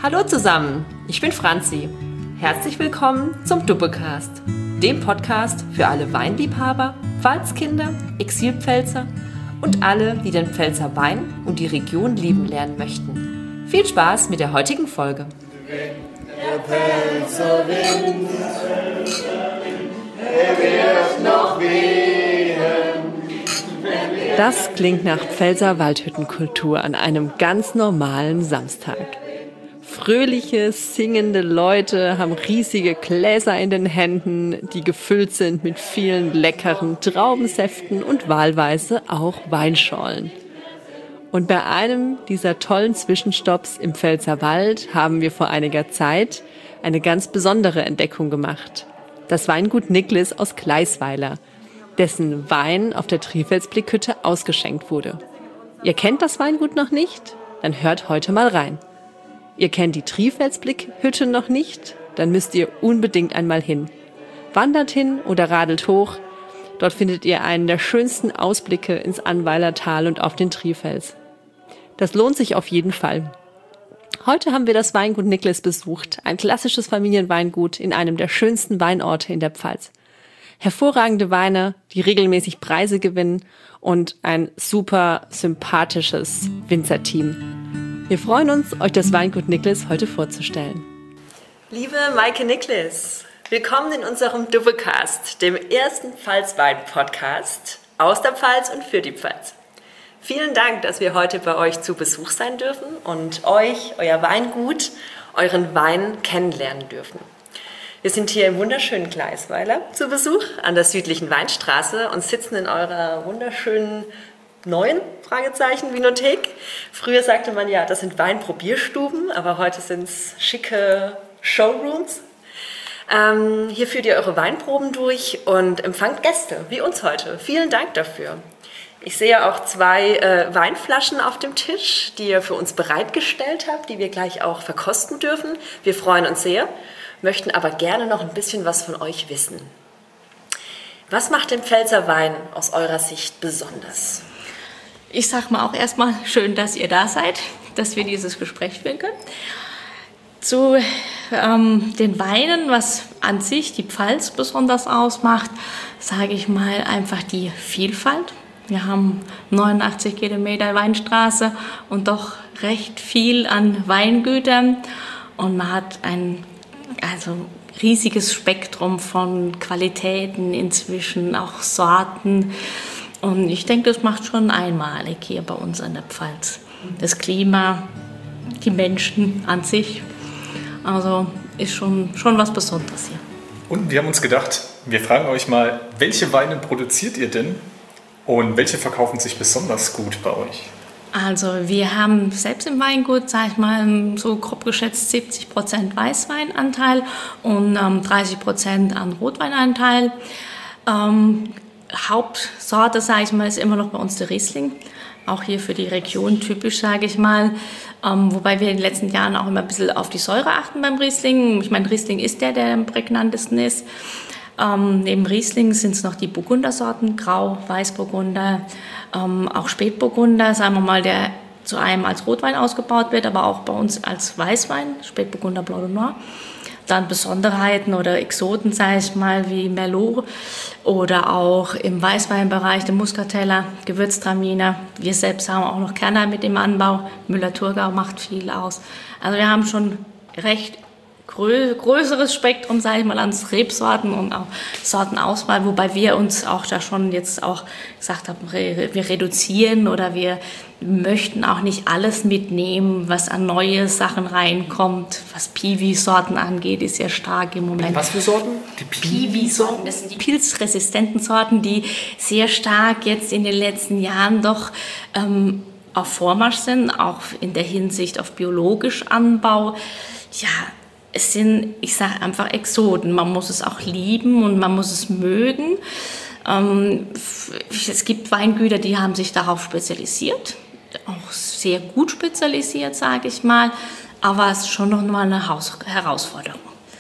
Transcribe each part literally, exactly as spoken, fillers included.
Hallo zusammen, ich bin Franzi. Herzlich willkommen zum Duppecast, dem Podcast für alle Weinliebhaber, Pfalzkinder, Exilpfälzer und alle, die den Pfälzer Wein und die Region lieben lernen möchten. Viel Spaß mit der heutigen Folge. Der Pfälzer Wind, er wird noch wehen. Das klingt nach Pfälzer Waldhüttenkultur an einem ganz normalen Samstag. Fröhliche, singende Leute haben riesige Gläser in den Händen, die gefüllt sind mit vielen leckeren Traubensäften und wahlweise auch Weinschorlen. Und bei einem dieser tollen Zwischenstopps im Pfälzerwald haben wir vor einiger Zeit eine ganz besondere Entdeckung gemacht. Das Weingut Niklis aus Gleisweiler, dessen Wein auf der Trifelsblickhütte ausgeschenkt wurde. Ihr kennt das Weingut noch nicht? Dann hört heute mal rein. Ihr kennt die Trifelsblickhütte noch nicht? Dann müsst ihr unbedingt einmal hin. Wandert hin oder radelt hoch. Dort findet ihr einen der schönsten Ausblicke ins Annweiler Tal und auf den Trifels. Das lohnt sich auf jeden Fall. Heute haben wir das Weingut Niklis besucht, ein klassisches Familienweingut in einem der schönsten Weinorte in der Pfalz. Hervorragende Weine, die regelmäßig Preise gewinnen und ein super sympathisches Winzerteam. Wir freuen uns, euch das Weingut Niklis heute vorzustellen. Liebe Maike Niklis, willkommen in unserem Duppecast, dem ersten Pfalzwein-Podcast aus der Pfalz und für die Pfalz. Vielen Dank, dass wir heute bei euch zu Besuch sein dürfen und euch, euer Weingut, euren Wein kennenlernen dürfen. Wir sind hier im wunderschönen Gleisweiler zu Besuch an der südlichen Weinstraße und sitzen in eurer wunderschönen neuen Fragezeichen Vinothek. Früher sagte man ja, das sind Weinprobierstuben, aber heute sind es schicke Showrooms. Ähm, hier führt ihr eure Weinproben durch und empfangt Gäste, wie uns heute. Vielen Dank dafür. Ich sehe auch zwei äh, Weinflaschen auf dem Tisch, die ihr für uns bereitgestellt habt, die wir gleich auch verkosten dürfen. Wir freuen uns sehr, möchten aber gerne noch ein bisschen was von euch wissen. Was macht den Pfälzer Wein aus eurer Sicht besonders? Ich sage mal auch erstmal schön, dass ihr da seid, dass wir dieses Gespräch führen können. Zu ähm, den Weinen, was an sich die Pfalz besonders ausmacht, sage ich mal einfach die Vielfalt. Wir haben neunundachtzig Kilometer Weinstraße und doch recht viel an Weingütern und man hat ein also riesiges Spektrum von Qualitäten inzwischen, auch Sorten. Und ich denke, das macht schon einmalig hier bei uns in der Pfalz. Das Klima, die Menschen an sich, also ist schon, schon was Besonderes hier. Und wir haben uns gedacht, wir fragen euch mal, welche Weine produziert ihr denn und welche verkaufen sich besonders gut bei euch? Also wir haben selbst im Weingut, sag ich mal, so grob geschätzt siebzig Prozent Weißweinanteil und ähm, dreißig Prozent an Rotweinanteil. Ähm, Hauptsorte, sage ich mal, ist immer noch bei uns der Riesling. Auch hier für die Region typisch, sage ich mal. Ähm, wobei wir in den letzten Jahren auch immer ein bisschen auf die Säure achten beim Riesling. Ich meine, Riesling ist der, der am prägnantesten ist. Ähm, neben Riesling sind es noch die Burgundersorten, Grau, Weißburgunder, ähm, auch Spätburgunder, sagen wir mal, der zu einem als Rotwein ausgebaut wird, aber auch bei uns als Weißwein, Spätburgunder Blanc de Noir. Dann Besonderheiten oder Exoten, sage ich mal, wie Merlot oder auch im Weißweinbereich der Muscateller, Gewürztraminer. Wir selbst haben auch noch Kerner mit dem Anbau. Müller-Thurgau macht viel aus. Also wir haben schon recht grö- größeres Spektrum, sage ich mal, an Rebsorten und auch Sortenauswahl, wobei wir uns auch da schon jetzt auch gesagt haben, wir reduzieren oder wir möchten auch nicht alles mitnehmen, was an neue Sachen reinkommt. Was Piwi-Sorten angeht, ist sehr stark im Moment. Was für Sorten? Die Piwi-Sorten, das sind die pilzresistenten Sorten, die sehr stark jetzt in den letzten Jahren doch ähm, auf Vormarsch sind, auch in der Hinsicht auf biologisch Anbau. Ja, es sind, ich sage einfach Exoten. Man muss es auch lieben und man muss es mögen. Ähm, es gibt Weingüter, die haben sich darauf spezialisiert. Auch sehr gut spezialisiert, sage ich mal, aber es ist schon noch mal eine Haus- Herausforderung.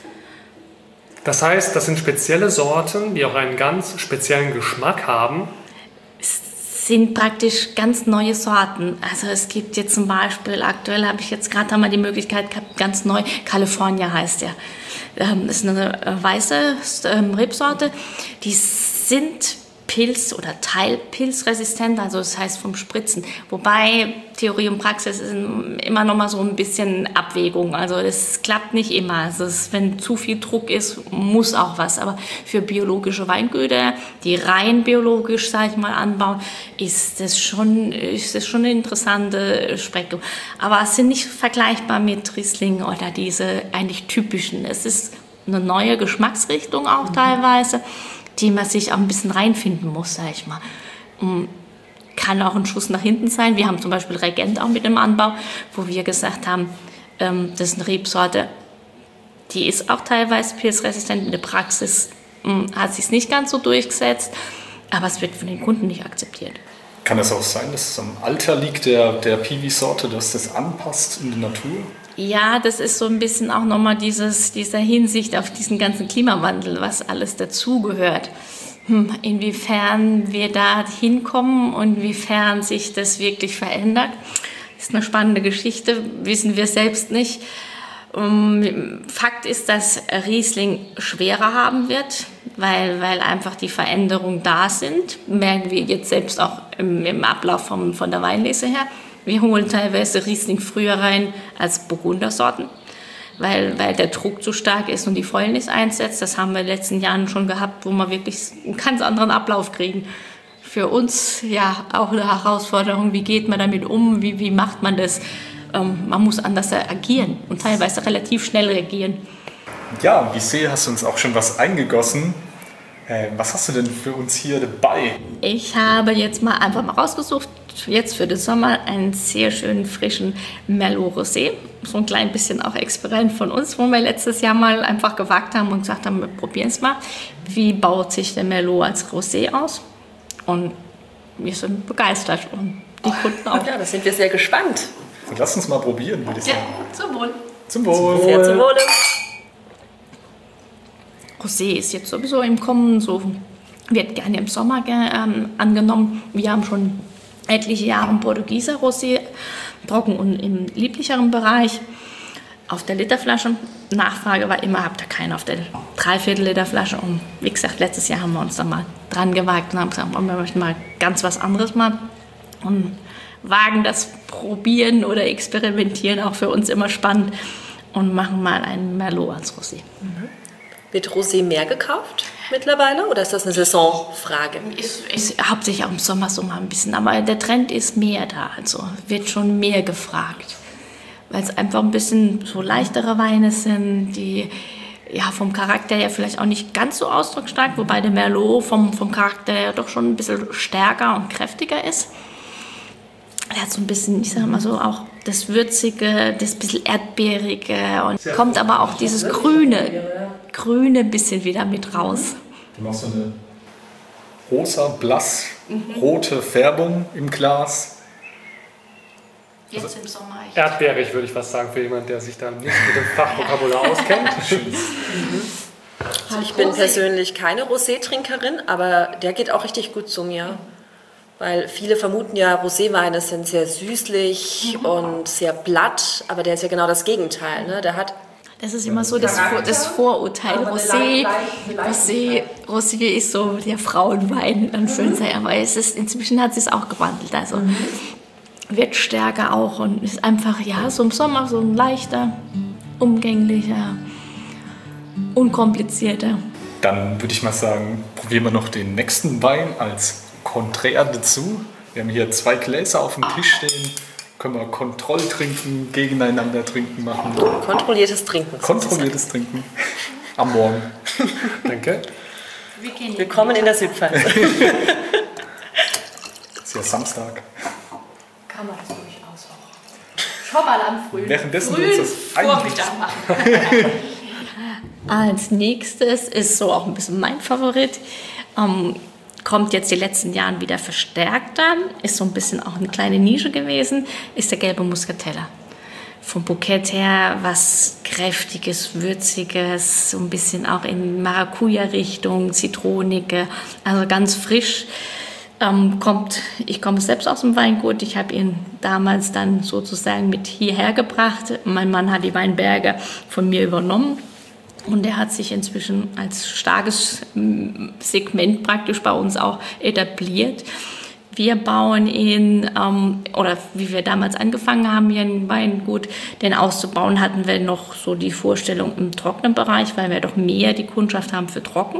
Das heißt, das sind spezielle Sorten, die auch einen ganz speziellen Geschmack haben. sind praktisch ganz neue Sorten. Also es gibt jetzt zum Beispiel, aktuell habe ich jetzt gerade einmal die Möglichkeit gehabt, ganz neu, California heißt der. Das ist eine weiße Rebsorte, die sind Pilz- oder Teilpilzresistent, also das heißt vom Spritzen. Wobei Theorie und Praxis ist immer noch mal so ein bisschen Abwägung. Also das klappt nicht immer. Also es, wenn zu viel Druck ist, muss auch was. Aber für biologische Weingüter, die rein biologisch, sag ich mal, anbauen, ist das schon, ist das schon eine interessante Spektrum. Aber es sind nicht vergleichbar mit Riesling oder diese eigentlich typischen. Es ist eine neue Geschmacksrichtung auch teilweise, die man sich auch ein bisschen reinfinden muss, sag ich mal. Kann auch ein Schuss nach hinten sein. Wir haben zum Beispiel Regent auch mit dem Anbau, wo wir gesagt haben, ähm, das ist eine Rebsorte, die ist auch teilweise pilzresistent. In der Praxis ähm, hat sich es nicht ganz so durchgesetzt, aber es wird von den Kunden nicht akzeptiert. Kann es auch sein, dass es am Alter liegt der, der Piwi-Sorte, dass das anpasst in die Natur? Ja, das ist so ein bisschen auch nochmal dieses, dieser Hinsicht auf diesen ganzen Klimawandel, was alles dazugehört. Hm, inwiefern wir da hinkommen und inwiefern sich das wirklich verändert, ist eine spannende Geschichte, wissen wir selbst nicht. Fakt ist, dass Riesling schwerer haben wird, weil, weil einfach die Veränderungen da sind. Merken wir jetzt selbst auch im, im Ablauf vom, von der Weinlese her. Wir holen teilweise Riesling früher rein als Burgundersorten, weil, weil der Druck zu stark ist und die Fäulnis einsetzt. Das haben wir in den letzten Jahren schon gehabt, wo wir wirklich einen ganz anderen Ablauf kriegen. Für uns ja auch eine Herausforderung, wie geht man damit um, wie, wie macht man das? Ähm, man muss anders agieren und teilweise relativ schnell reagieren. Ja, wie ich sehe, hast du uns auch schon was eingegossen. Äh, was hast du denn für uns hier dabei? Ich habe jetzt mal einfach mal rausgesucht, jetzt für den Sommer einen sehr schönen frischen Merlot Rosé. So ein klein bisschen auch Experiment von uns, wo wir letztes Jahr mal einfach gewagt haben und gesagt haben, wir probieren es mal. Wie baut sich der Merlot als Rosé aus? Und wir sind begeistert und die Kunden auch. Ja, da sind wir sehr gespannt. Und lass uns mal probieren, würde ich sagen. Ja, zum Wohl. Zum Wohl. Sehr zum Wohle. Rosé ist jetzt sowieso im Kommen, so wird gerne im Sommer ähm, angenommen. Wir haben schon etliche Jahre Portugieser Rosé, trocken und im lieblicheren Bereich. Auf der Literflasche. Nachfrage war immer, habt ihr keinen auf der Dreiviertel Liter Flasche. Und wie gesagt, letztes Jahr haben wir uns da mal dran gewagt und haben gesagt, wir möchten mal ganz was anderes machen. Und wagen das Probieren oder Experimentieren auch für uns immer spannend und machen mal einen Merlot als Rosé. Mhm. Wird Rosé mehr gekauft mittlerweile oder ist das eine Saisonfrage? Ist, ist hauptsächlich auch im Sommer so mal ein bisschen, aber der Trend ist mehr da, also wird schon mehr gefragt, weil es einfach ein bisschen so leichtere Weine sind, die ja vom Charakter her vielleicht auch nicht ganz so ausdrucksstark, wobei der Merlot vom, vom Charakter her doch schon ein bisschen stärker und kräftiger ist. Er hat so ein bisschen, ich sag mal so, auch das Würzige, das bisschen Erdbeerige und kommt aber auch dieses Grüne, Grüne bisschen wieder mit raus. Du machst so eine rosa, blass, rote Färbung im Glas. Jetzt im Sommer. Erdbeerig würde ich fast sagen, für jemanden, der sich da nicht mit dem Fachvokabular auskennt. Also ich bin persönlich keine Rosé-Trinkerin, aber der geht auch richtig gut zu mir. Weil viele vermuten ja, Roséweine sind sehr süßlich mhm. und sehr blatt, aber der ist ja genau das Gegenteil. Ne? Der hat das ist immer so das, Vor das Vorurteil. Rosé, Rosé, Rosé ist so der Frauenwein, in Anführungszeichen. Aber es ist, inzwischen hat es sich auch gewandelt. Also mhm. wird stärker auch und ist einfach ja so im Sommer so ein leichter, umgänglicher, unkomplizierter. Dann würde ich mal sagen, probieren wir noch den nächsten Wein als Konträr dazu. Wir haben hier zwei Gläser auf dem Tisch stehen. Können wir Kontroll trinken, gegeneinander trinken machen. Kontrolliertes Trinken. Kontrolliertes Trinken. Am Morgen. Danke. Willkommen in der Südpfalz. Ist ja Samstag. Kann man das durchaus auch. Schon mal am Früh. Währenddessen Früh uns das Vormittag machen. Als nächstes ist so auch ein bisschen mein Favorit. Ähm, kommt jetzt die letzten Jahre wieder verstärkt an, ist so ein bisschen auch eine kleine Nische gewesen, ist der gelbe Muscatella. Vom Bukett her was Kräftiges, Würziges, so ein bisschen auch in Maracuja-Richtung, Zitronige, also ganz frisch. Ähm, kommt, ich komme selbst aus dem Weingut. Ich habe ihn damals dann sozusagen mit hierher gebracht. Mein Mann hat die Weinberge von mir übernommen. Und der hat sich inzwischen als starkes Segment praktisch bei uns auch etabliert. Wir bauen ihn, ähm, oder wie wir damals angefangen haben, hier ein Weingut, den auszubauen, hatten wir noch so die Vorstellung im trockenen Bereich, weil wir doch mehr die Kundschaft haben für trocken.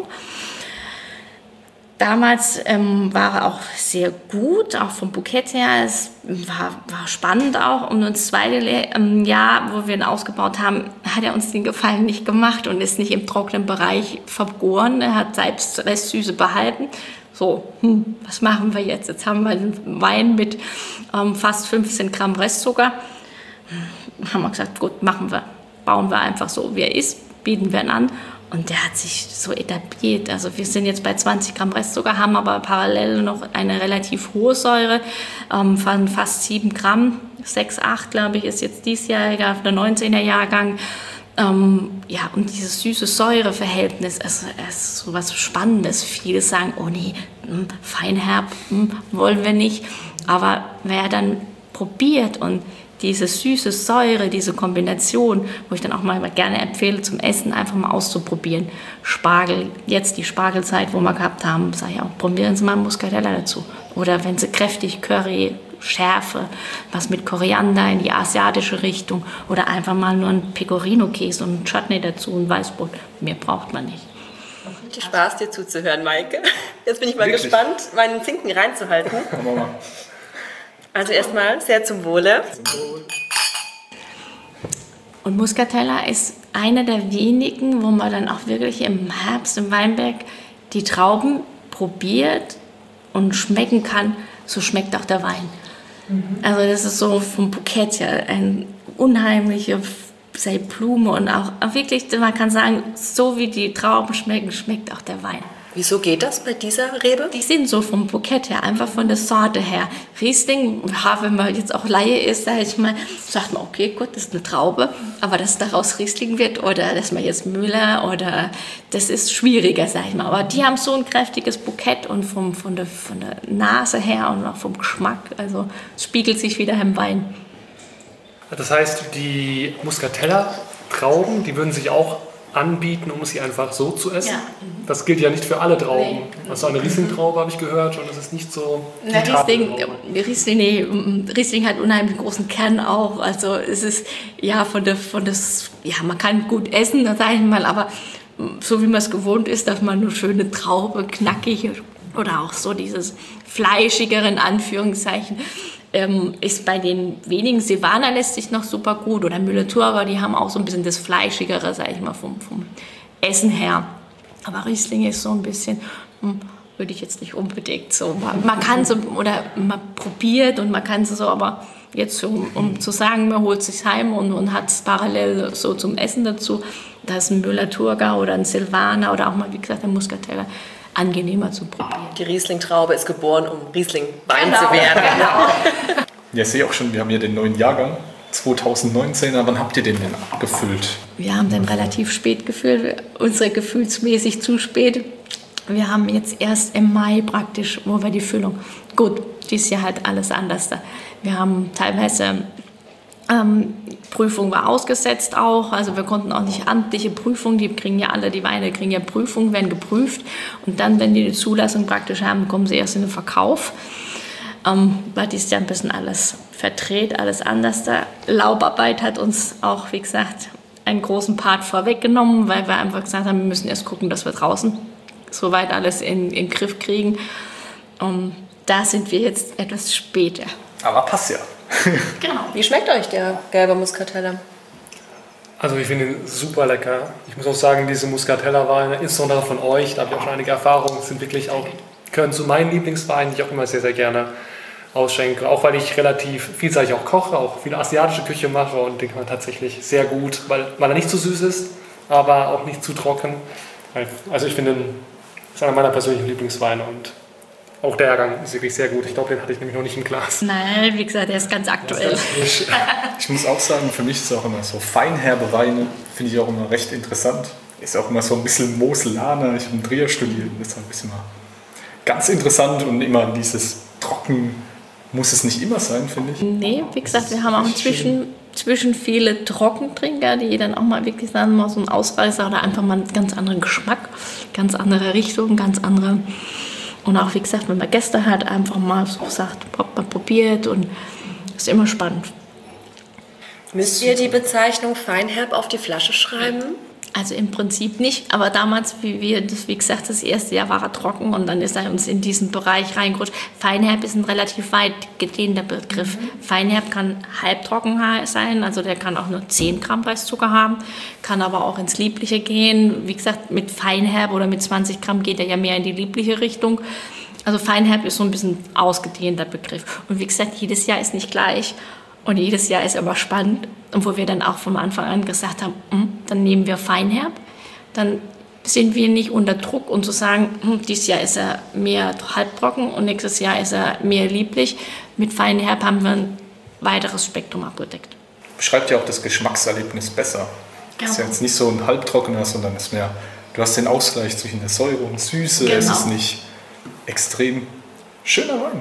Damals ähm, war er auch sehr gut, auch vom Bukett her. Es war, war spannend auch. Und das zweite ähm, Jahr, wo wir ihn ausgebaut haben, hat er uns den Gefallen nicht gemacht und ist nicht im trockenen Bereich vergoren. Er hat selbst Restsüße behalten. So, hm, was machen wir jetzt? Jetzt haben wir einen Wein mit ähm, fast fünfzehn Gramm Restzucker. Hm, haben wir gesagt, gut, machen wir. Bauen wir einfach so, wie er ist, bieten wir ihn an. Und der hat sich so etabliert. Also wir sind jetzt bei zwanzig Gramm Restzucker, haben aber parallel noch eine relativ hohe Säure ähm, von fast sieben Gramm. sechs, acht, glaube ich, ist jetzt diesjähriger, der neunzehner Jahrgang. Ähm, ja, und dieses süße Säure-Verhältnis ist, ist so was Spannendes. Viele sagen, oh nee, mh, feinherb, mh, wollen wir nicht. Aber wer dann probiert und diese süße Säure, diese Kombination, wo ich dann auch mal gerne empfehle, zum Essen einfach mal auszuprobieren. Spargel, jetzt die Spargelzeit, wo wir gehabt haben, sage ich auch, probieren Sie mal Muscatella dazu. Oder wenn Sie kräftig Curry, Schärfe, was mit Koriander in die asiatische Richtung oder einfach mal nur ein Pecorino-Käse und ein Chutney dazu, ein Weißbrot. Mehr braucht man nicht. Richtig Spaß, dir zuzuhören, Maike. Jetzt bin ich mal Wirklich? gespannt, meinen Zinken reinzuhalten. Also erstmal sehr zum Wohle. Und Muscatella ist einer der wenigen, wo man dann auch wirklich im Herbst im Weinberg die Trauben probiert und schmecken kann, so schmeckt auch der Wein. Mhm. Also das ist so vom Bukett her ein unheimliche sei Blume und auch wirklich, man kann sagen, so wie die Trauben schmecken, schmeckt auch der Wein. Wieso geht das bei dieser Rebe? Die sind so vom Bukett her, einfach von der Sorte her. Riesling, ja, wenn man jetzt auch Laie ist, sag ich mal, sagt man, okay, gut, das ist eine Traube, aber dass daraus Riesling wird oder dass man jetzt Müller oder, das ist schwieriger, sag ich mal. Aber die haben so ein kräftiges Bukett und vom, von, der, von der Nase her und auch vom Geschmack, also es spiegelt sich wieder im Wein. Das heißt, die Muscatella-Trauben, die würden sich auch anbieten, um sie einfach so zu essen. Ja. Das gilt ja nicht für alle Trauben. Nee. Also eine Riesling-Traube habe ich gehört und das ist nicht so. Na, Riesling, Riesling, nee, Riesling hat unheimlich großen Kern auch. Also es ist ja von der, von das, ja man kann gut essen, sage ich mal, aber so wie man es gewohnt ist, dass man eine schöne Traube, knackig oder auch so dieses fleischigere in Anführungszeichen. Ist bei den wenigen, Silvaner lässt sich noch super gut oder Müller-Thurgau, die haben auch so ein bisschen das Fleischigere, sag ich mal, vom, vom Essen her. Aber Riesling ist so ein bisschen, hm, würde ich jetzt nicht unbedingt so. Man, man kann so, oder man probiert und man kann so, aber jetzt um, um zu sagen, man holt sich heim und, und hat es parallel so zum Essen dazu, da ist ein Müller-Thurgau oder ein Silvaner oder auch mal, wie gesagt, ein Muscatella angenehmer zu probieren. Die Riesling-Traube ist geboren, um Riesling-Wein genau. zu werden. Genau. Ja, ich sehe auch schon, wir haben hier den neuen Jahrgang, zweitausendneunzehner. Wann habt ihr den denn gefüllt? Wir haben den relativ spät gefüllt, unsere gefühlsmäßig zu spät. Wir haben jetzt erst im Mai praktisch, wo wir die Füllung, gut, dieses Jahr halt alles anders da. Wir haben teilweise, ähm, Prüfung war ausgesetzt auch, also wir konnten auch nicht amtliche Prüfungen, die kriegen ja alle, die Weine kriegen ja Prüfungen, werden geprüft und dann, wenn die die Zulassung praktisch haben, kommen sie erst in den Verkauf. Ähm, war dies Jahr ein bisschen alles verdreht, alles anders. Da Laubarbeit hat uns auch, wie gesagt, einen großen Part vorweggenommen, weil wir einfach gesagt haben, wir müssen erst gucken, dass wir draußen soweit alles in, in den Griff kriegen. Und da sind wir jetzt etwas später. Aber passt ja. Genau. Wie schmeckt euch der gelbe Muscatella? Also ich finde ihn super lecker. Ich muss auch sagen, diese Muscatella-Weine, insbesondere von euch, da habe ich auch schon einige Erfahrungen, sind wirklich auch, gehören zu meinen Lieblingsweinen, die ich auch immer sehr, sehr gerne ausschenke. Auch weil ich relativ vielseitig auch koche, auch viel asiatische Küche mache und den kann man tatsächlich sehr gut, weil, weil er nicht zu süß ist, aber auch nicht zu trocken. Also ich finde, das ist einer meiner persönlichen Lieblingsweine und auch der Jahrgang ist wirklich sehr gut. Ich glaube, den hatte ich nämlich noch nicht im Glas. Nein, wie gesagt, der ist ganz aktuell. Ich, ich muss auch sagen, für mich ist es auch immer so feinherbe Weine, finde ich auch immer recht interessant. Ist auch immer so ein bisschen Moselaner. Ich habe in Trier studiert, deshalb ist immer ganz interessant und immer dieses Trocken muss es nicht immer sein, finde ich. Nee, wie gesagt, wir haben auch inzwischen zwischen viele Trockentrinker, die dann auch mal wirklich sagen, mal so ein Ausreißer oder einfach mal einen ganz anderen Geschmack, ganz andere Richtung, ganz andere. Und auch, wie gesagt, wenn man Gäste hat, einfach mal so sagt, man probiert und ist immer spannend. Müsst ihr die Bezeichnung Feinherb auf die Flasche schreiben? Also im Prinzip nicht, aber damals, wie wir das, wie gesagt, das erste Jahr war er trocken und dann ist er uns in diesen Bereich reingerutscht. Feinherb ist ein relativ weit gedehnter Begriff. Mhm. Feinherb kann halbtrocken sein, also der kann auch nur zehn Gramm Restzucker haben, kann aber auch ins Liebliche gehen. Wie gesagt, mit Feinherb oder mit zwanzig Gramm geht er ja mehr in die liebliche Richtung. Also Feinherb ist so ein bisschen ausgedehnter Begriff. Und wie gesagt, jedes Jahr ist nicht gleich. Und jedes Jahr ist immer spannend. Und wo wir dann auch vom Anfang an gesagt haben, dann nehmen wir Feinherb, dann sind wir nicht unter Druck und zu sagen, dieses Jahr ist er mehr halbtrocken und nächstes Jahr ist er mehr lieblich. Mit Feinherb haben wir ein weiteres Spektrum abgedeckt. Beschreibt ja auch das Geschmackserlebnis besser. Genau. Ist ja jetzt nicht so ein halbtrockener, sondern ist mehr, du hast den Ausgleich zwischen der Säure und Süße. Genau. Es ist nicht extrem schöner Wein.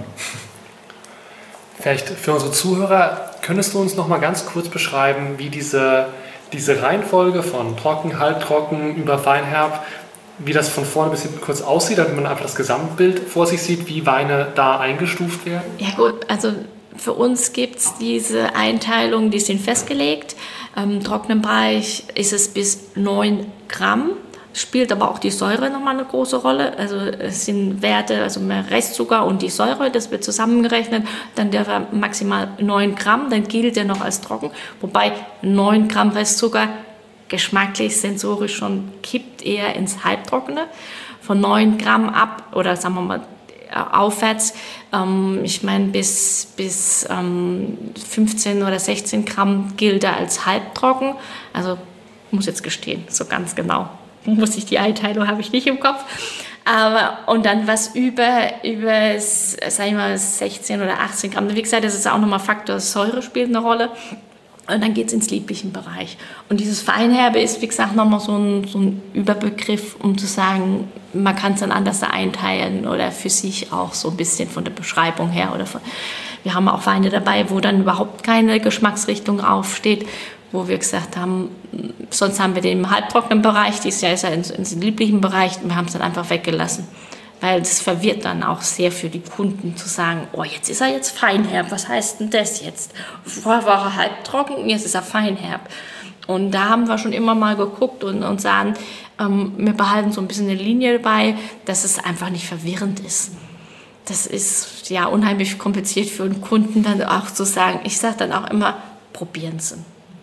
Vielleicht für unsere Zuhörer, könntest du uns noch mal ganz kurz beschreiben, wie diese, diese Reihenfolge von trocken, halbtrocken über Feinherb, wie das von vorne bis hinten kurz aussieht, damit man einfach das Gesamtbild vor sich sieht, wie Weine da eingestuft werden? Ja gut, also für uns gibt es diese Einteilungen, die sind festgelegt. Im trockenen Bereich ist es bis neun Gramm. Spielt aber auch die Säure nochmal eine große Rolle. Also es sind Werte, also mehr Restzucker und die Säure, das wird zusammengerechnet. Dann der war maximal neun Gramm, dann gilt der noch als trocken. Wobei neun Gramm Restzucker geschmacklich, sensorisch schon kippt eher ins Halbtrockene. Von neun Gramm ab oder sagen wir mal aufwärts, ähm, ich meine bis, bis ähm, fünfzehn oder sechzehn Gramm gilt er als halbtrocken. Also muss jetzt gestehen, so ganz genau. Muss ich die Einteilung, habe ich nicht im Kopf. Aber, und dann was über, über sag ich mal, sechzehn oder achtzehn Gramm. Wie gesagt, das ist auch nochmal Faktor Säure spielt eine Rolle. Und dann geht es ins lieblichen Bereich. Und dieses Feinherbe ist, wie gesagt, nochmal so ein, so ein Überbegriff, um zu sagen, man kann es dann anders einteilen oder für sich auch so ein bisschen von der Beschreibung her. Oder von, wir haben auch Weine dabei, wo dann überhaupt keine Geschmacksrichtung aufsteht, wo wir gesagt haben, sonst haben wir den im halbtrockenen Bereich, dieses Jahr ist er ins, ins lieblichen Bereich, und wir haben es dann einfach weggelassen. Weil das verwirrt dann auch sehr für die Kunden zu sagen, oh, jetzt ist er jetzt feinherb, was heißt denn das jetzt? Vorher war er halbtrocken, jetzt ist er feinherb. Und da haben wir schon immer mal geguckt und, und sagen, ähm, wir behalten so ein bisschen eine Linie dabei, dass es einfach nicht verwirrend ist. Das ist ja unheimlich kompliziert für einen Kunden dann auch zu sagen, ich sage dann auch immer, probieren Sie.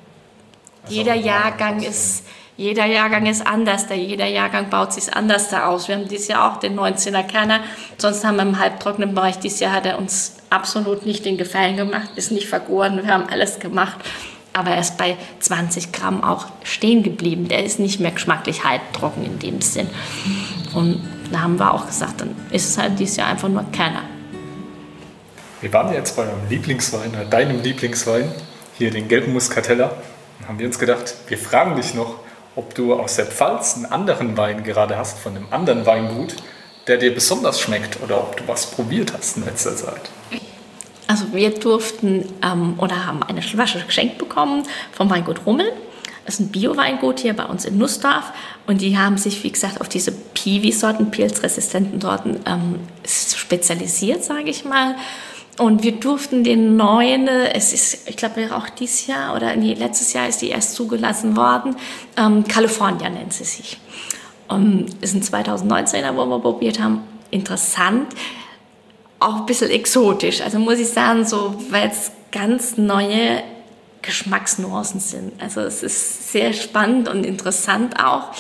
Jeder Jahrgang ist, jeder Jahrgang ist anders, da jeder Jahrgang baut sich anders da aus. Wir haben dieses Jahr auch den neunzehner Kerner, sonst haben wir im halbtrockenen Bereich, dieses Jahr hat er uns absolut nicht den Gefallen gemacht, ist nicht vergoren, wir haben alles gemacht, aber er ist bei zwanzig Gramm auch stehen geblieben. Der ist nicht mehr geschmacklich halbtrocken in dem Sinn. Und da haben wir auch gesagt, dann ist es halt dieses Jahr einfach nur Kerner. Wir waren jetzt bei eurem Lieblingswein, deinem Lieblingswein, hier den gelben Muscatella. Dann haben wir uns gedacht, wir fragen dich noch, ob du aus der Pfalz einen anderen Wein gerade hast, von einem anderen Weingut, der dir besonders schmeckt oder ob du was probiert hast in letzter Zeit. Also wir durften ähm, oder haben eine Flasche geschenkt bekommen vom Weingut Rummel. Das ist ein Bio-Weingut hier bei uns in Nussdorf und die haben sich, wie gesagt, auf diese Piwi-Sorten, pilzresistenten Sorten ähm, spezialisiert, sage ich mal. Und wir durften den neuen, es ist, ich glaube auch dieses Jahr oder nee, letztes Jahr ist die erst zugelassen worden, ähm, California nennt sie sich. Und ist ein zweitausendneunzehner, wo wir probiert haben, interessant, auch ein bisschen exotisch. Also muss ich sagen, so, weil es ganz neue Geschmacksnuancen sind. Also es ist sehr spannend und interessant auch.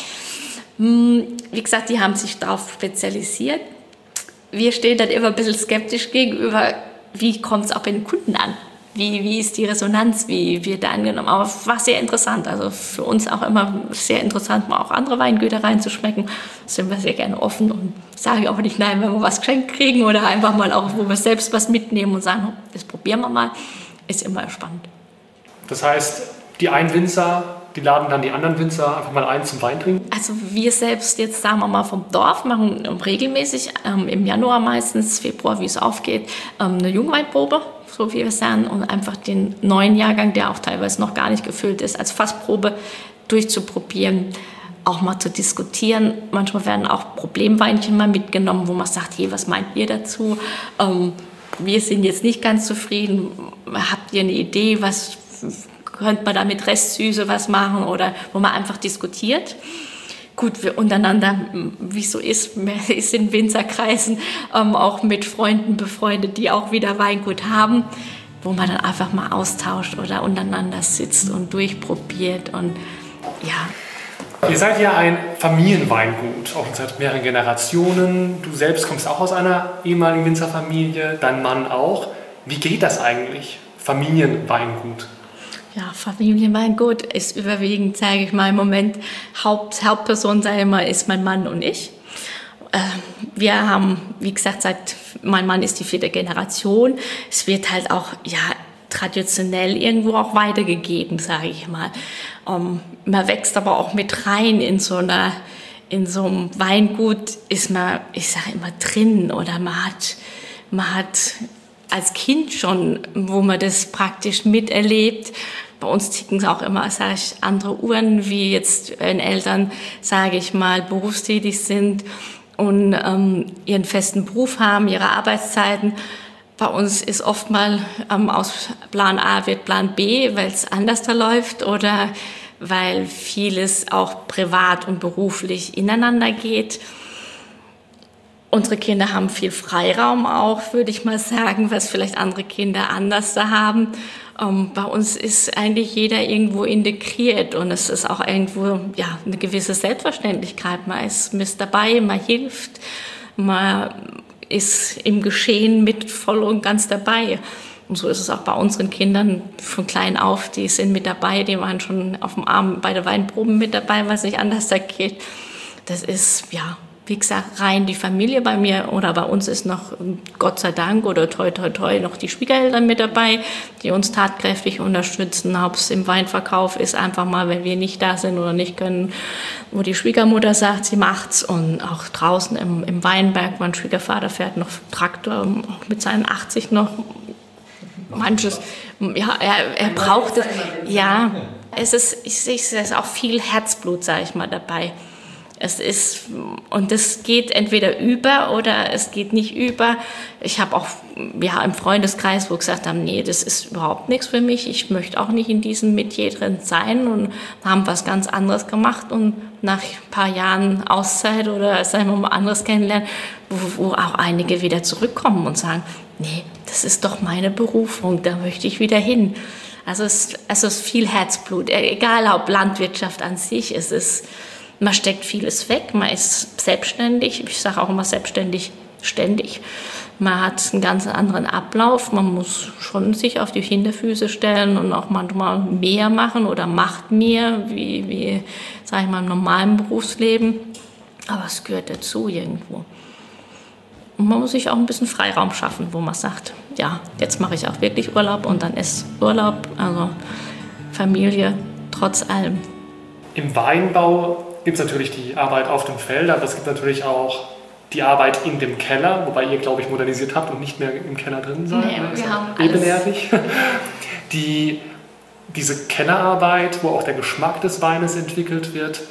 Wie gesagt, die haben sich darauf spezialisiert. Wir stehen dann immer ein bisschen skeptisch gegenüber, wie kommt es auch bei den Kunden an? Wie, wie ist die Resonanz? Wie wird da angenommen? Aber es war sehr interessant. Also für uns auch immer sehr interessant, mal auch andere Weingüter reinzuschmecken. Da sind wir sehr gerne offen und sage auch nicht nein, wenn wir was geschenkt kriegen oder einfach mal auch, wo wir selbst was mitnehmen und sagen, das probieren wir mal. Ist immer spannend. Das heißt, die einen Winzer die laden dann die anderen Winzer einfach mal ein zum Weintrinken? Also wir selbst jetzt, sagen wir mal, vom Dorf machen regelmäßig ähm, im Januar meistens, Februar, wie es aufgeht, ähm, eine Jungweinprobe, so wie wir es sagen, und einfach den neuen Jahrgang, der auch teilweise noch gar nicht gefüllt ist, als Fassprobe durchzuprobieren, auch mal zu diskutieren. Manchmal werden auch Problemweinchen mal mitgenommen, wo man sagt, hey, was meint ihr dazu? Ähm, wir sind jetzt nicht ganz zufrieden. Habt ihr eine Idee, was könnte man da mit Restsüße was machen? Oder wo man einfach diskutiert. Gut, wir untereinander, wie es so ist, ist in Winzerkreisen ähm, auch mit Freunden befreundet, die auch wieder Weingut haben, wo man dann einfach mal austauscht oder untereinander sitzt und durchprobiert und ja. Ihr seid ja ein Familienweingut, auch seit mehreren Generationen. Du selbst kommst auch aus einer ehemaligen Winzerfamilie, dein Mann auch. Wie geht das eigentlich, Familienweingut? Ja, Familienweingut ist überwiegend, sage ich mal, im Moment Haupt, Hauptperson, sage ich mal, ist mein Mann und ich. Äh, wir haben, wie gesagt, seit mein Mann ist die vierte Generation. Es wird halt auch, ja, traditionell irgendwo auch weitergegeben, sage ich mal. Um, man wächst aber auch mit rein in so einer, in so einem Weingut ist man, ich sage immer, drin oder man hat, man hat als Kind schon, wo man das praktisch miterlebt. Bei uns ticken es auch immer, sage ich, andere Uhren, wie jetzt, wenn Eltern, sage ich mal, berufstätig sind und ähm, ihren festen Beruf haben, ihre Arbeitszeiten. Bei uns ist oft mal ähm, aus Plan A wird Plan B, weil es anders da läuft oder weil vieles auch privat und beruflich ineinander geht. Unsere Kinder haben viel Freiraum auch, würde ich mal sagen, was vielleicht andere Kinder anders da haben. Ähm, bei uns ist eigentlich jeder irgendwo integriert und es ist auch irgendwo ja, eine gewisse Selbstverständlichkeit. Man ist mit dabei, man hilft, man ist im Geschehen mit voll und ganz dabei. Und so ist es auch bei unseren Kindern von klein auf, die sind mit dabei, die waren schon auf dem Arm bei der Weinproben mit dabei, was nicht anders da geht. Das ist, ja, wie gesagt, rein die Familie bei mir oder bei uns ist noch, Gott sei Dank oder toi toi toi, noch die Schwiegereltern mit dabei, die uns tatkräftig unterstützen. Ob es im Weinverkauf ist, einfach mal, wenn wir nicht da sind oder nicht können, wo die Schwiegermutter sagt, sie macht's. Und auch draußen im, im Weinberg, mein Schwiegervater fährt noch Traktor, auch mit seinen achtzig noch. Manches, ja, er, er braucht es. Ja, es ist, ich sehe es ist auch viel Herzblut, sage ich mal, dabei. Es ist, und das geht entweder über oder es geht nicht über. Ich habe auch ja, im Freundeskreis, wo gesagt haben, nee, das ist überhaupt nichts für mich. Ich möchte auch nicht in diesem Metier drin sein und haben was ganz anderes gemacht. Und nach ein paar Jahren Auszeit oder sagen wir mal anderes kennenlernen, wo, wo auch einige wieder zurückkommen und sagen, nee, das ist doch meine Berufung, da möchte ich wieder hin. Also es, also es ist viel Herzblut, egal ob Landwirtschaft an sich, es ist, man steckt vieles weg, man ist selbstständig, ich sage auch immer selbstständig, ständig. Man hat einen ganz anderen Ablauf, man muss schon sich auf die Hinterfüße stellen und auch manchmal mehr machen oder macht mehr, wie, wie sage ich mal, im normalen Berufsleben. Aber es gehört dazu irgendwo. Und man muss sich auch ein bisschen Freiraum schaffen, wo man sagt, ja, jetzt mache ich auch wirklich Urlaub und dann ist Urlaub, also Familie trotz allem. Im Weinbau gibt es natürlich die Arbeit auf dem Feld, aber es gibt natürlich auch die Arbeit in dem Keller, wobei ihr, glaube ich, modernisiert habt und nicht mehr im Keller drin seid. Nee, wir haben ebenerdig. Die, diese Kellerarbeit, wo auch der Geschmack des Weines entwickelt wird,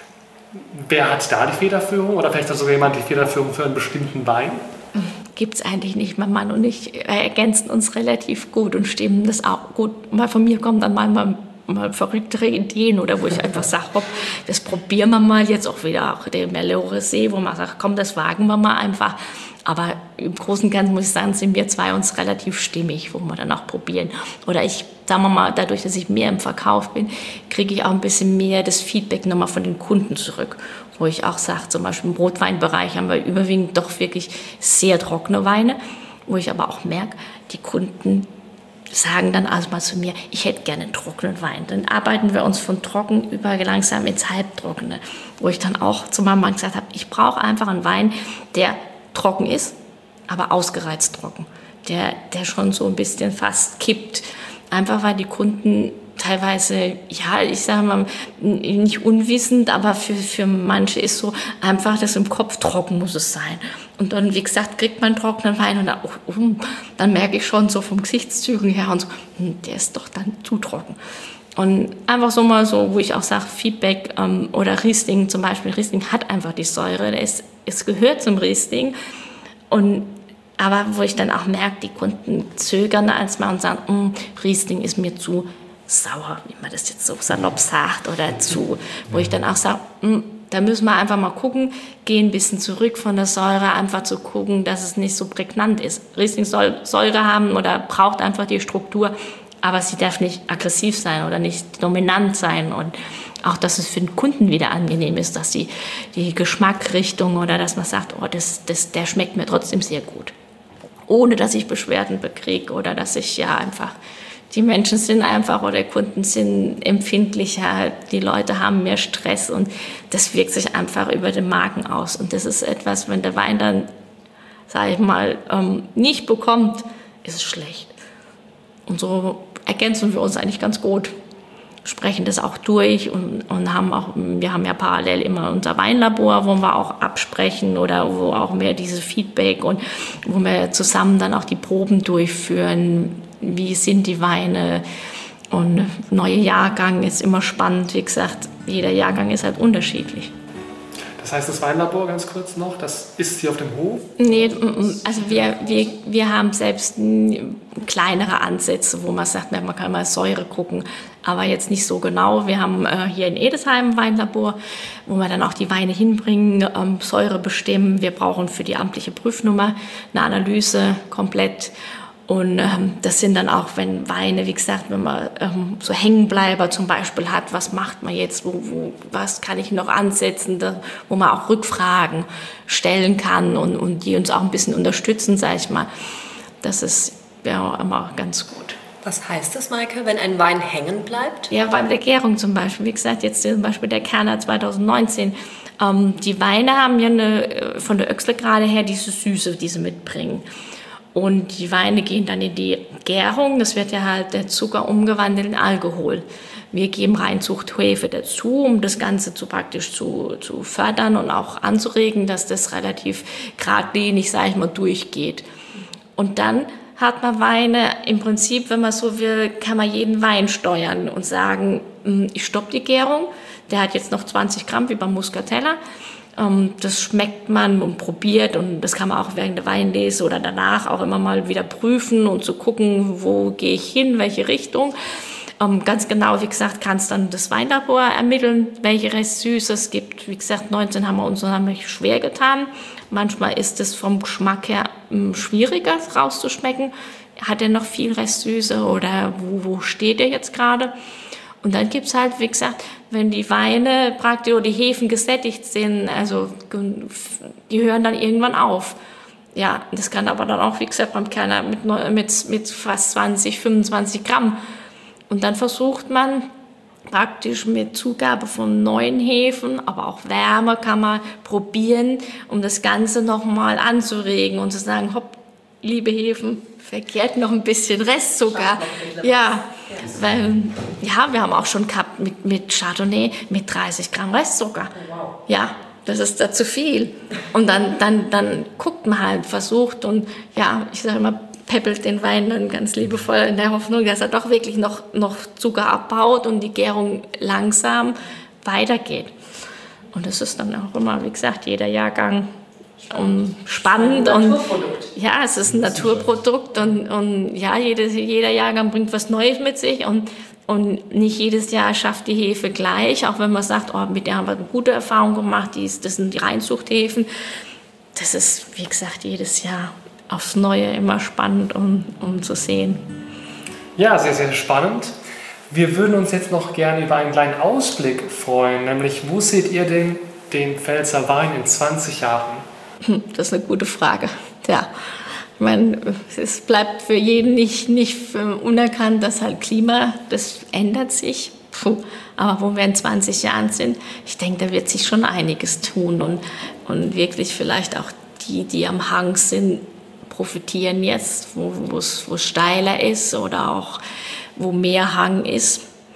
wer hat da die Federführung oder vielleicht hat sogar jemand die Federführung für einen bestimmten Wein? Gibt es eigentlich nicht. Mein Mann und ich ergänzen uns relativ gut und stimmen das auch gut. Mal von mir kommen dann manchmal mal verrücktere Ideen oder wo ich einfach sage, hopp, das probieren wir mal jetzt auch wieder, auch der Merlot-Rosé, wo man sagt, komm, das wagen wir mal einfach. Aber im Großen und Ganzen muss ich sagen, sind wir zwei uns relativ stimmig, wo wir dann auch probieren. Oder ich, sagen wir mal, dadurch, dass ich mehr im Verkauf bin, kriege ich auch ein bisschen mehr das Feedback nochmal von den Kunden zurück. Wo ich auch sage, zum Beispiel im Rotweinbereich haben wir überwiegend doch wirklich sehr trockene Weine, wo ich aber auch merke, die Kunden sagen dann also mal zu mir, ich hätte gerne einen trockenen Wein. Dann arbeiten wir uns von trocken über langsam ins Halbtrockene. Wo ich dann auch zu meinem Mann gesagt habe, ich brauche einfach einen Wein, der trocken ist, aber ausgereizt trocken. Der, der schon so ein bisschen fast kippt. Einfach weil die Kunden teilweise, ja, ich sage mal, nicht unwissend, aber für, für manche ist so einfach, das im Kopf trocken muss es sein. Und dann, wie gesagt, kriegt man trockenen Wein und dann, oh, oh, dann merke ich schon so vom Gesichtszügen her und so, der ist doch dann zu trocken. Und einfach so mal so, wo ich auch sage, Feedback ähm, oder Riesling zum Beispiel, Riesling hat einfach die Säure, der ist, es gehört zum Riesling. Und, aber wo ich dann auch merke, die Kunden zögern als mal und sagen, Riesling ist mir zu sauer, wie man das jetzt so salopp sagt, oder zu, wo ich dann auch sage, da müssen wir einfach mal gucken, gehen ein bisschen zurück von der Säure, einfach zu gucken, dass es nicht so prägnant ist. Riesling soll Säure haben oder braucht einfach die Struktur, aber sie darf nicht aggressiv sein oder nicht dominant sein und auch, dass es für den Kunden wieder angenehm ist, dass die, die Geschmackrichtung oder dass man sagt, oh, das, das, der schmeckt mir trotzdem sehr gut. Ohne, dass ich Beschwerden bekriege oder dass ich ja einfach, die Menschen sind einfach oder Kunden sind empfindlicher, die Leute haben mehr Stress und das wirkt sich einfach über den Magen aus. Und das ist etwas, wenn der Wein dann, sage ich mal, nicht bekommt, ist es schlecht. Und so ergänzen wir uns eigentlich ganz gut, sprechen das auch durch und, und haben auch, wir haben ja parallel immer unser Weinlabor, wo wir auch absprechen oder wo auch mehr dieses Feedback und wo wir zusammen dann auch die Proben durchführen, wie sind die Weine und neue Jahrgang ist immer spannend, wie gesagt, jeder Jahrgang ist halt unterschiedlich. Das heißt, das Weinlabor, ganz kurz noch, das ist hier auf dem Hof? Nee, also wir, wir, wir haben selbst kleinere Ansätze, wo man sagt, man kann mal Säure gucken, aber jetzt nicht so genau. Wir haben äh, hier in Edesheim ein Weinlabor, wo wir dann auch die Weine hinbringen, ähm, Säure bestimmen. Wir brauchen für die amtliche Prüfnummer eine Analyse komplett. Und ähm, das sind dann auch, wenn Weine, wie gesagt, wenn man ähm, so Hängenbleiber zum Beispiel hat, was macht man jetzt, wo, wo, was kann ich noch ansetzen, da, wo man auch Rückfragen stellen kann und, und die uns auch ein bisschen unterstützen, sage ich mal. Das ist ja immer ganz gut. Was heißt das, Maike, wenn ein Wein hängen bleibt? Ja, bei der Gärung zum Beispiel, wie gesagt, jetzt zum Beispiel der Kerner zwanzig neunzehn. Ähm, die Weine haben ja eine, von der Öxle gerade her diese Süße, die sie mitbringen. Und die Weine gehen dann in die Gärung, das wird ja halt der Zucker umgewandelt in Alkohol. Wir geben Reinzuchthefe dazu, um das Ganze zu praktisch zu, zu fördern und auch anzuregen, dass das relativ geradlinig, sage ich mal, durchgeht. Und dann hat man Weine, im Prinzip, wenn man so will, kann man jeden Wein steuern und sagen, ich stoppe die Gärung, der hat jetzt noch zwanzig Gramm wie beim Muscatella. Das schmeckt man und probiert und das kann man auch während der Weinlese oder danach auch immer mal wieder prüfen und zu gucken, wo gehe ich hin, welche Richtung. Ganz genau, wie gesagt, kann es dann das Weinlabor ermitteln, welche Restsüße es gibt. Wie gesagt, neunzehn haben wir uns unheimlich schwer getan. Manchmal ist es vom Geschmack her schwieriger rauszuschmecken. Hat er noch viel Restsüße oder wo, wo steht er jetzt gerade? Und dann gibt's halt, wie gesagt, wenn die Weine praktisch oder die Hefen gesättigt sind, also die hören dann irgendwann auf. Ja, das kann aber dann auch, wie gesagt, beim Kerner mit, mit, mit fast zwanzig, fünfundzwanzig Gramm. Und dann versucht man praktisch mit Zugabe von neuen Hefen, aber auch Wärme kann man probieren, um das Ganze nochmal anzuregen und zu sagen, hopp, liebe Hefen, verkehrt noch ein bisschen Restzucker. Ja, weil, ja, wir haben auch schon gehabt mit, mit Chardonnay mit dreißig Gramm Restzucker. Ja, das ist da zu viel. Und dann, dann, dann guckt man halt, versucht und ja, ich sage immer, peppelt den Wein dann ganz liebevoll in der Hoffnung, dass er doch wirklich noch, noch Zucker abbaut und die Gärung langsam weitergeht. Und das ist dann auch immer, wie gesagt, jeder Jahrgang um, spannend. Und ja, es ist ein Naturprodukt und, und ja, jedes, jeder Jahrgang bringt was Neues mit sich und, und nicht jedes Jahr schafft die Hefe gleich, auch wenn man sagt, oh, mit der haben wir eine gute Erfahrung gemacht, die ist, das sind die Reinzuchthefen. Das ist, wie gesagt, jedes Jahr aufs Neue immer spannend, um, um zu sehen. Ja, sehr, sehr spannend. Wir würden uns jetzt noch gerne über einen kleinen Ausblick freuen, nämlich wo seht ihr denn den Pfälzer Wein in zwanzig Jahren? Das ist eine gute Frage. Ja, ich meine, es bleibt für jeden nicht, nicht unerkannt, dass halt Klima, das ändert sich. Puh. Aber wo wir in zwanzig Jahren sind, ich denke, da wird sich schon einiges tun und, und wirklich vielleicht auch die, die am Hang sind, profitieren jetzt, wo es steiler ist oder auch wo mehr Hang ist.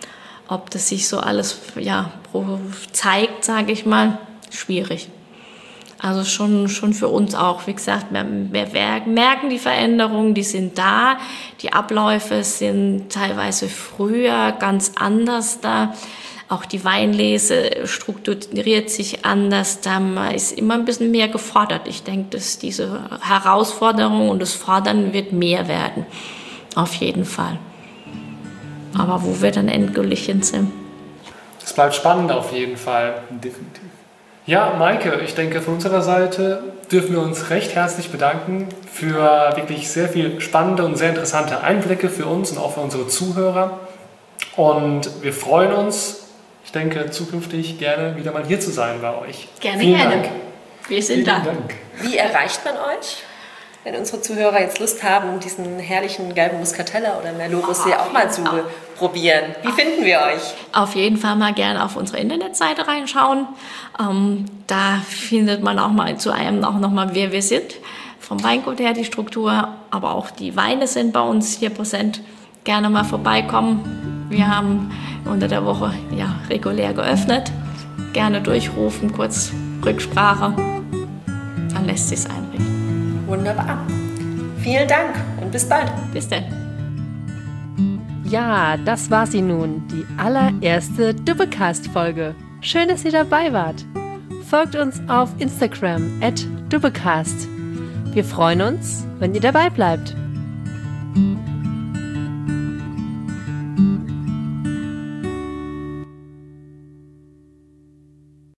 ob das sich so alles ja, zeigt, sage ich mal, schwierig. Also schon, schon für uns auch, wie gesagt, wir, wir merken die Veränderungen, die sind da, die Abläufe sind teilweise früher ganz anders da. Auch die Weinlese strukturiert sich anders, da ist immer ein bisschen mehr gefordert. Ich denke, dass diese Herausforderung und das Fordern wird mehr werden, auf jeden Fall. Aber wo wir dann endgültig hin sind. Es bleibt spannend auf jeden Fall. Definitiv. Ja, Maike, ich denke, von unserer Seite dürfen wir uns recht herzlich bedanken für wirklich sehr viel spannende und sehr interessante Einblicke für uns und auch für unsere Zuhörer. Und wir freuen uns, ich denke, zukünftig gerne wieder mal hier zu sein bei euch. Gerne, Vielen gerne. Dank. Wir sind Vielen da. Dank. Wie erreicht man euch? Wenn unsere Zuhörer jetzt Lust haben, diesen herrlichen gelben Muscatella oder Merlot Rosé auch mal zu probieren. Wie finden wir euch? Auf jeden Fall mal gerne auf unsere Internetseite reinschauen. Ähm, da findet man auch mal zu einem auch nochmal, wer wir sind. Vom Weingut her die Struktur, aber auch die Weine sind bei uns hier präsent. Gerne mal vorbeikommen. Wir haben unter der Woche ja, regulär geöffnet. Gerne durchrufen, kurz Rücksprache. Dann lässt sich's einrichten. Wunderbar. Vielen Dank und bis bald. Bis dann. Ja, das war sie nun, die allererste Dubbecast-Folge. Schön, dass ihr dabei wart. Folgt uns auf Instagram at Dubbecast. Wir freuen uns, wenn ihr dabei bleibt.